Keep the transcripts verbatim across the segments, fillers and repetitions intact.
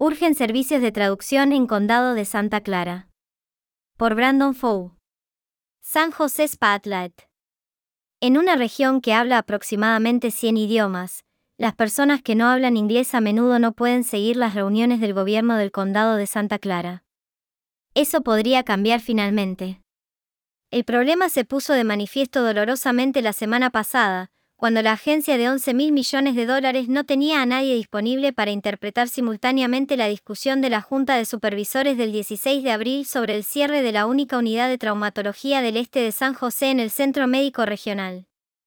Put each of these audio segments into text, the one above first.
Urgen servicios de traducción en Condado de Santa Clara. Por Brandon Fou. San José Spotlight. En una región que habla aproximadamente cien idiomas, las personas que no hablan inglés a menudo no pueden seguir las reuniones del gobierno del Condado de Santa Clara. Eso podría cambiar finalmente. El problema se puso de manifiesto dolorosamente la semana pasada, cuando la agencia de once mil millones de dólares no tenía a nadie disponible para interpretar simultáneamente la discusión de la Junta de Supervisores del dieciséis de abril sobre el cierre de la única unidad de traumatología del este de San José en el Centro Médico Regional.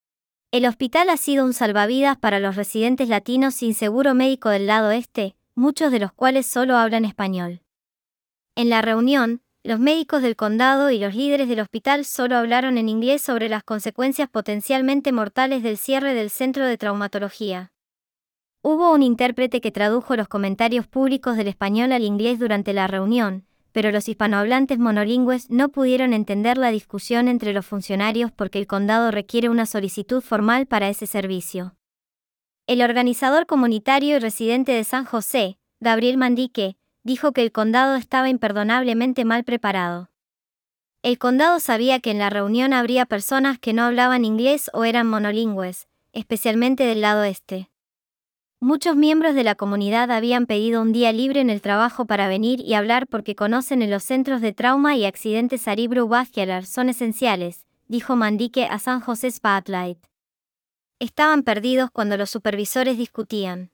El hospital ha sido un salvavidas para los residentes latinos sin seguro médico del lado este, muchos de los cuales solo hablan español. En la reunión, los médicos del condado y los líderes del hospital solo hablaron en inglés sobre las consecuencias potencialmente mortales del cierre del centro de traumatología. Hubo un intérprete que tradujo los comentarios públicos del español al inglés durante la reunión, pero los hispanohablantes monolingües no pudieron entender la discusión entre los funcionarios porque el condado requiere una solicitud formal para ese servicio. El organizador comunitario y residente de San José, Gabriel Mandique, dijo que el condado estaba imperdonablemente mal preparado. El condado sabía que en la reunión habría personas que no hablaban inglés o eran monolingües, especialmente del lado este. Muchos miembros de la comunidad habían pedido un día libre en el trabajo para venir y hablar porque conocen en los centros de trauma y accidentes cerebrovascular son esenciales, dijo Mandique a San José Spotlight. Estaban perdidos cuando los supervisores discutían.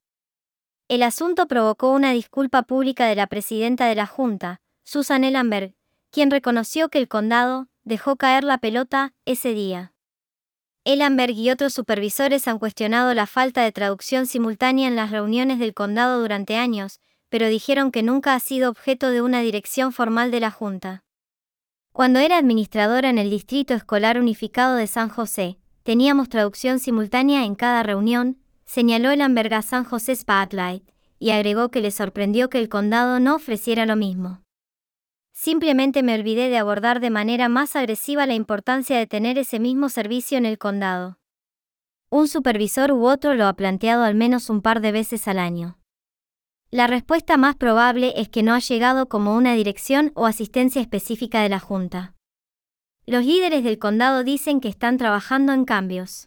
El asunto provocó una disculpa pública de la presidenta de la Junta, Susan Ellenberg, quien reconoció que el condado dejó caer la pelota ese día. Ellenberg y otros supervisores han cuestionado la falta de traducción simultánea en las reuniones del condado durante años, pero dijeron que nunca ha sido objeto de una dirección formal de la Junta. Cuando era administradora en el Distrito Escolar Unificado de San José, teníamos traducción simultánea en cada reunión, señaló Ellenberg a San José Spotlight, y agregó que le sorprendió que el condado no ofreciera lo mismo. Simplemente me olvidé de abordar de manera más agresiva la importancia de tener ese mismo servicio en el condado. Un supervisor u otro lo ha planteado al menos un par de veces al año. La respuesta más probable es que no ha llegado como una dirección o asistencia específica de la Junta. Los líderes del condado dicen que están trabajando en cambios.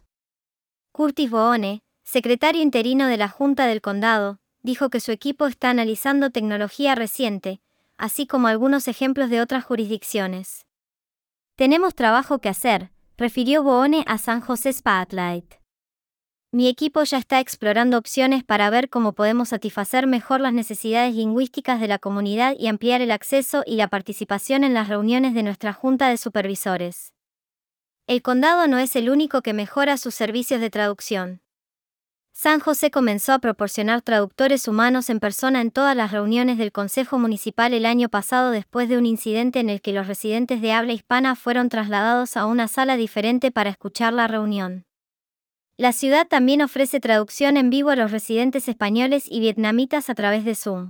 Curtis Boone, secretario interino de la Junta del Condado, dijo que su equipo está analizando tecnología reciente, así como algunos ejemplos de otras jurisdicciones. Tenemos trabajo que hacer, refirió Boone a San José Spotlight. Mi equipo ya está explorando opciones para ver cómo podemos satisfacer mejor las necesidades lingüísticas de la comunidad y ampliar el acceso y la participación en las reuniones de nuestra Junta de Supervisores. El condado no es el único que mejora sus servicios de traducción. San José comenzó a proporcionar traductores humanos en persona en todas las reuniones del Consejo Municipal el año pasado después de un incidente en el que los residentes de habla hispana fueron trasladados a una sala diferente para escuchar la reunión. La ciudad también ofrece traducción en vivo a los residentes españoles y vietnamitas a través de Zoom.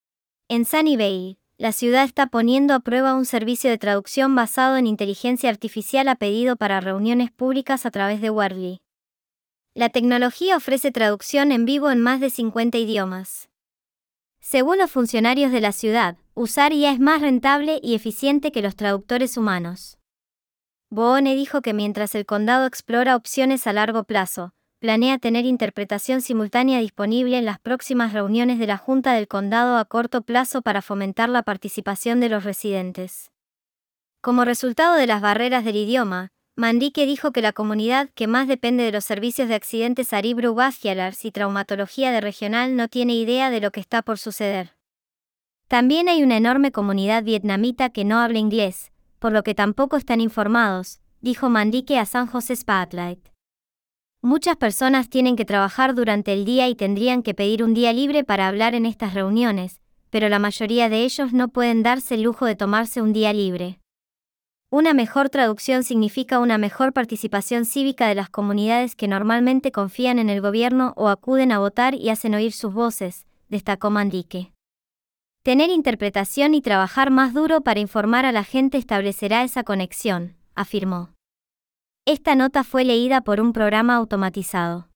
En Sunnyvale, la ciudad está poniendo a prueba un servicio de traducción basado en inteligencia artificial a pedido para reuniones públicas a través de Wordly. La tecnología ofrece traducción en vivo en más de cincuenta idiomas. Según los funcionarios de la ciudad, usar I A es más rentable y eficiente que los traductores humanos. Boone dijo que mientras el condado explora opciones a largo plazo, planea tener interpretación simultánea disponible en las próximas reuniones de la Junta del Condado a corto plazo para fomentar la participación de los residentes. Como resultado de las barreras del idioma, Mandique dijo que la comunidad que más depende de los servicios de accidentes cerebrovasculares y traumatología de regional no tiene idea de lo que está por suceder. También hay una enorme comunidad vietnamita que no habla inglés, por lo que tampoco están informados, dijo Mandique a San José Spotlight. Muchas personas tienen que trabajar durante el día y tendrían que pedir un día libre para hablar en estas reuniones, pero la mayoría de ellos no pueden darse el lujo de tomarse un día libre. Una mejor traducción significa una mejor participación cívica de las comunidades que normalmente confían en el gobierno o acuden a votar y hacen oír sus voces, destacó Mandique. Tener interpretación y trabajar más duro para informar a la gente establecerá esa conexión, afirmó. Esta nota fue leída por un programa automatizado.